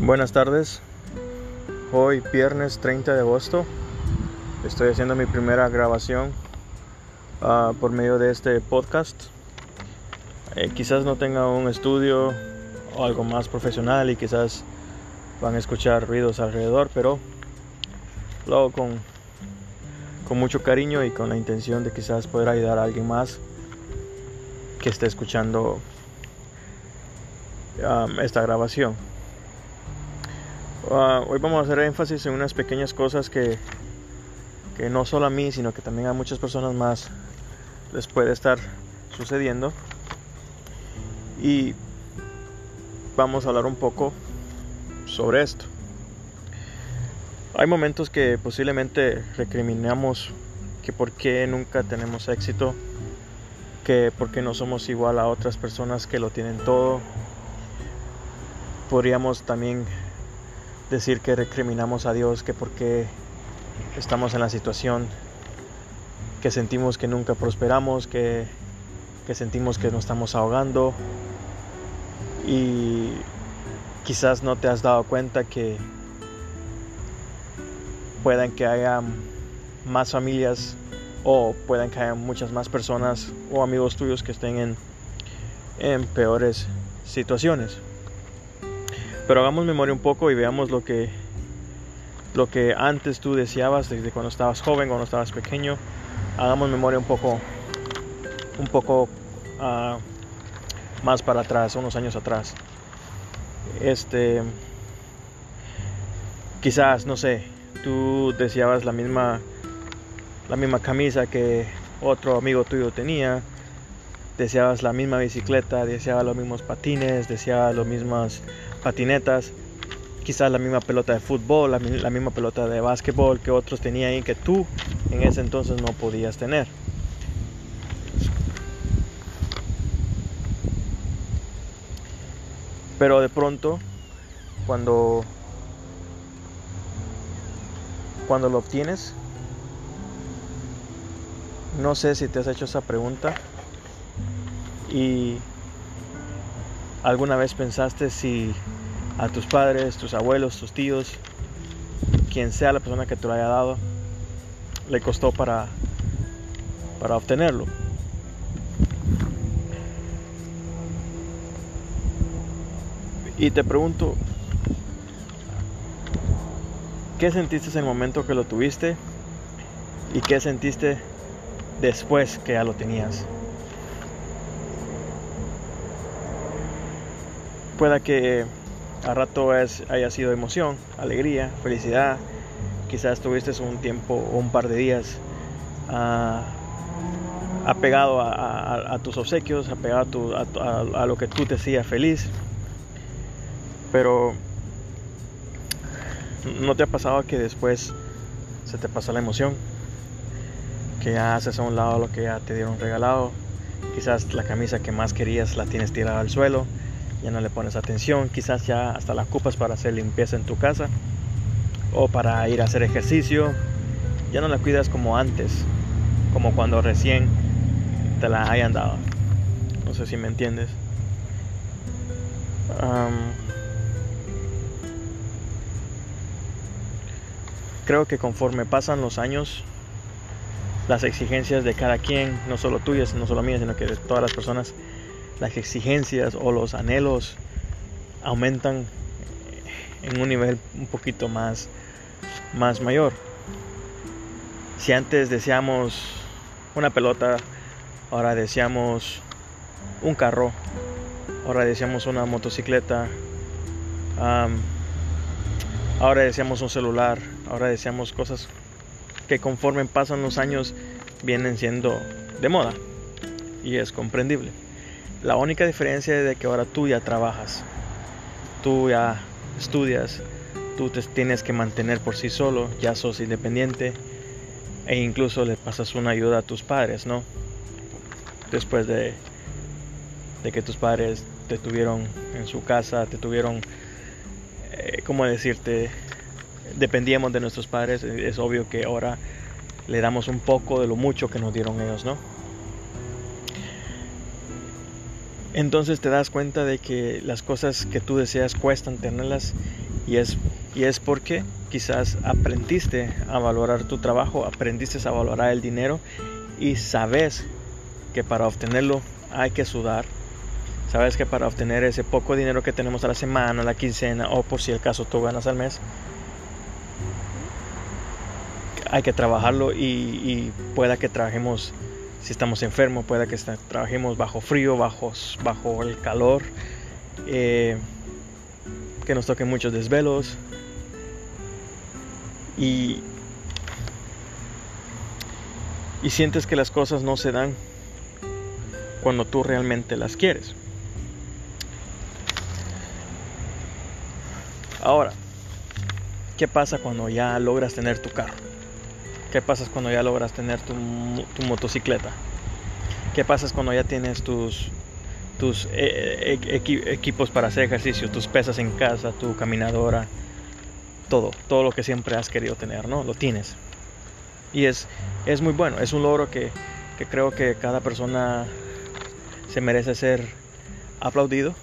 Buenas tardes, hoy viernes 30 de agosto estoy haciendo mi primera grabación por medio de este podcast. Quizás no tenga un estudio o algo más profesional y quizás van a escuchar ruidos alrededor, pero lo hago con mucho cariño y con la intención de quizás poder ayudar a alguien más que esté escuchando esta grabación. Hoy vamos a hacer énfasis en unas pequeñas cosas que no solo a mí, sino que también a muchas personas más les puede estar sucediendo. Y vamos a hablar un poco sobre esto. Hay momentos que posiblemente recriminamos que por qué nunca tenemos éxito, que por qué no somos igual a otras personas que lo tienen todo. Podríamos también decir que recriminamos a Dios, que porque estamos en la situación, que sentimos que nunca prosperamos, que sentimos que nos estamos ahogando, y quizás no te has dado cuenta que puedan que haya más familias o puedan que haya muchas más personas o amigos tuyos que estén en peores situaciones. Pero hagamos memoria un poco y veamos lo que antes tú deseabas desde cuando estabas joven, cuando estabas pequeño. Hagamos memoria un poco más para atrás, unos años atrás. Quizás, no sé, tú deseabas la misma camisa que otro amigo tuyo tenía, deseabas la misma bicicleta, deseabas los mismos patines, deseabas las mismas patinetas, quizás la misma pelota de fútbol, la misma pelota de básquetbol que otros tenían y que tú en ese entonces no podías tener. Pero de pronto, cuando lo obtienes, no sé si te has hecho esa pregunta y alguna vez pensaste si a tus padres, tus abuelos, tus tíos, quien sea la persona que te lo haya dado, le costó para obtenerlo. Y te pregunto, ¿qué sentiste en el momento que lo tuviste? ¿Y qué sentiste después que ya lo tenías? Pueda que a rato haya sido emoción, alegría, felicidad. Quizás tuviste un tiempo o un par de días apegado a tus obsequios, apegado a lo que tú te hacía feliz. Pero ¿no te ha pasado que después se te pasa la emoción? Que ya haces a un lado lo que ya te dieron regalado. Quizás la camisa que más querías la tienes tirada al suelo, ya no le pones atención. Quizás ya hasta la ocupas para hacer limpieza en tu casa o para ir a hacer ejercicio. Ya no la cuidas como antes, como cuando recién te la hayan dado. No sé si me entiendes. Creo que conforme pasan los años, las exigencias de cada quien, no solo tuyas, no solo mías, sino que de todas las personas, las exigencias o los anhelos aumentan en un nivel un poquito más mayor. Si antes deseamos una pelota, ahora deseamos un carro, ahora deseamos una motocicleta, ahora deseamos un celular, ahora deseamos cosas que conforme pasan los años vienen siendo de moda, y es comprendible. La única diferencia es de que ahora tú ya trabajas, tú ya estudias, tú te tienes que mantener por sí solo, ya sos independiente, e incluso le pasas una ayuda a tus padres, ¿no? Después de que tus padres te tuvieron en su casa, te tuvieron, ¿cómo decirte? Dependíamos de nuestros padres. Es obvio que ahora le damos un poco de lo mucho que nos dieron ellos, ¿no? Entonces te das cuenta de que las cosas que tú deseas cuestan tenerlas Y es porque quizás aprendiste a valorar tu trabajo, aprendiste a valorar el dinero y sabes que para obtenerlo hay que sudar. Sabes que para obtener ese poco dinero que tenemos a la semana, a la quincena o por si el caso tú ganas al mes, hay que trabajarlo y pueda que trabajemos, si estamos enfermos, pueda que trabajemos bajo frío, bajo el calor, que nos toquen muchos desvelos y sientes que las cosas no se dan cuando tú realmente las quieres. Ahora, ¿qué pasa cuando ya logras tener tu carro? ¿Qué pasa cuando ya logras tener tu motocicleta? ¿Qué pasa cuando ya tienes tus equipos para hacer ejercicio, tus pesas en casa, tu caminadora, todo lo que siempre has querido tener, ¿no? Lo tienes. Y es muy bueno, es un logro que creo que cada persona se merece ser aplaudido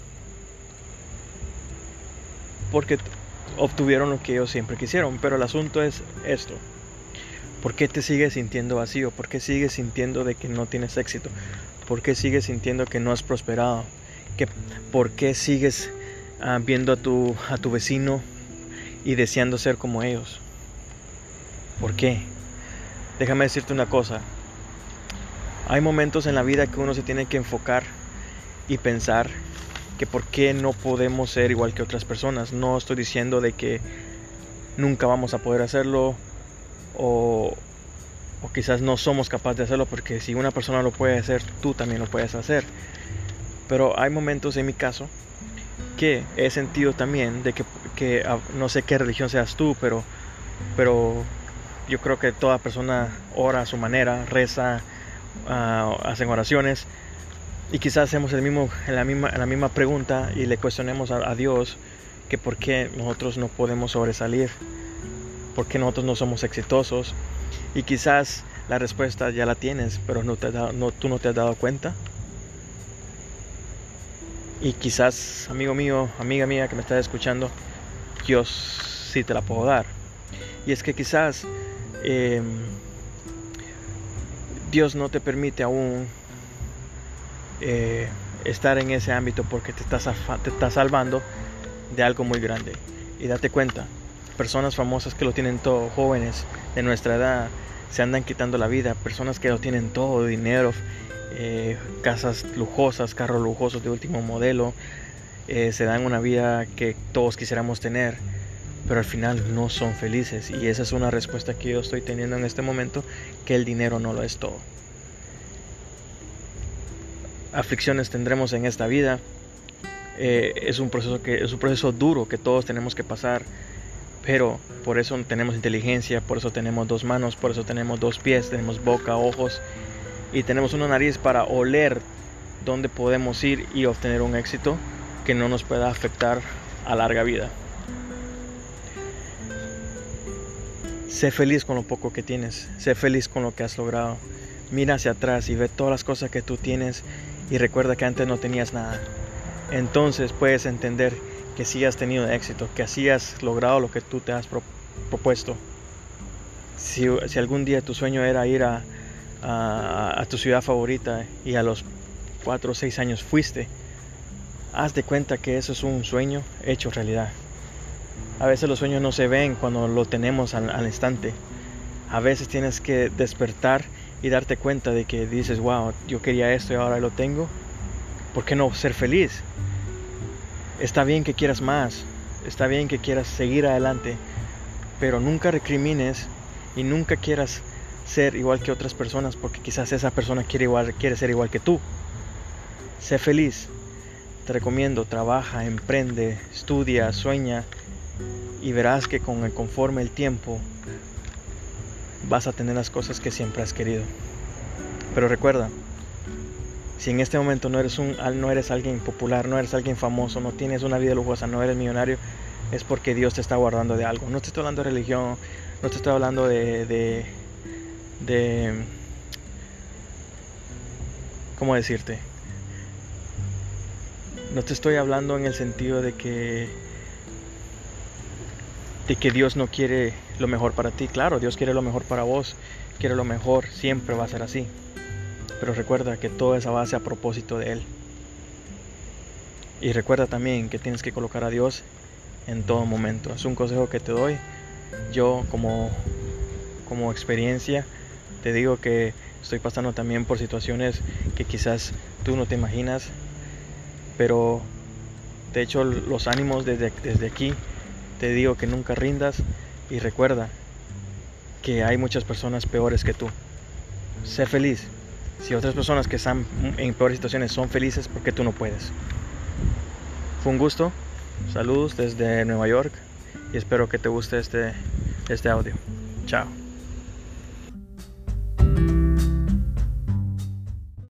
porque obtuvieron lo que ellos siempre quisieron. Pero el asunto es esto: ¿por qué te sigues sintiendo vacío? ¿Por qué sigues sintiendo de que no tienes éxito? ¿Por qué sigues sintiendo que no has prosperado? ¿Por qué sigues viendo a tu vecino y deseando ser como ellos? ¿Por qué? Déjame decirte una cosa. Hay momentos en la vida que uno se tiene que enfocar y pensar que por qué no podemos ser igual que otras personas. No estoy diciendo de que nunca vamos a poder hacerlo o quizás no somos capaces de hacerlo, porque si una persona lo puede hacer, tú también lo puedes hacer. Pero hay momentos en mi caso que he sentido también de que no sé qué religión seas tú, pero yo creo que toda persona ora a su manera, reza, hacen oraciones, y quizás hacemos la misma pregunta y le cuestionemos a Dios que por qué nosotros no podemos sobresalir, por qué nosotros no somos exitosos. Y quizás la respuesta ya la tienes, pero tú no te has dado cuenta. Y quizás, amigo mío, amiga mía que me estás escuchando, yo sí te la puedo dar. Y es que quizás Dios no te permite aún estar en ese ámbito porque te está salvando de algo muy grande. Y date cuenta, personas famosas que lo tienen todo, jóvenes de nuestra edad, se andan quitando la vida. Personas que lo tienen todo, dinero, casas lujosas, carros lujosos de último modelo, se dan una vida que todos quisiéramos tener, pero al final no son felices. Y esa es una respuesta que yo estoy teniendo en este momento, que el dinero no lo es todo. Aflicciones tendremos en esta vida. Es un proceso duro que todos tenemos que pasar. Pero por eso tenemos inteligencia, por eso tenemos 2 manos, por eso tenemos 2 pies, tenemos boca, ojos y tenemos una nariz para oler dónde podemos ir y obtener un éxito que no nos pueda afectar a larga vida. Sé feliz con lo poco que tienes, sé feliz con lo que has logrado. Mira hacia atrás y ve todas las cosas que tú tienes y recuerda que antes no tenías nada. Entonces puedes entender que sí has tenido éxito, que así has logrado lo que tú te has propuesto. Si algún día tu sueño era ir a tu ciudad favorita y a los 4 o 6 años fuiste, haz de cuenta que eso es un sueño hecho realidad. A veces los sueños no se ven cuando lo tenemos al instante. A veces tienes que despertar y darte cuenta de que dices, wow, yo quería esto y ahora lo tengo. ¿Por qué no ser feliz? Está bien que quieras más, está bien que quieras seguir adelante, pero nunca recrimines y nunca quieras ser igual que otras personas, porque quizás esa persona quiere ser igual que tú. Sé feliz. Te recomiendo, trabaja, emprende, estudia, sueña y verás que conforme el tiempo vas a tener las cosas que siempre has querido. Pero recuerda, si en este momento no eres alguien popular, no eres alguien famoso, no tienes una vida lujosa, no eres millonario, es porque Dios te está guardando de algo. No te estoy hablando de religión, no te estoy hablando de ¿cómo decirte? No te estoy hablando en el sentido de que de que Dios no quiere lo mejor para ti. Claro, Dios quiere lo mejor para vos, quiere lo mejor, siempre va a ser así. Pero recuerda que todo es a base a propósito de Él. Y recuerda también que tienes que colocar a Dios en todo momento. Es un consejo que te doy. Yo como experiencia te digo que estoy pasando también por situaciones que quizás tú no te imaginas. Pero te echo los ánimos desde aquí. Te digo que nunca rindas. Y recuerda que hay muchas personas peores que tú. Sé feliz. Si otras personas que están en peores situaciones son felices, ¿por qué tú no puedes? Fue un gusto. Saludos desde Nueva York y espero que te guste este audio. Chao.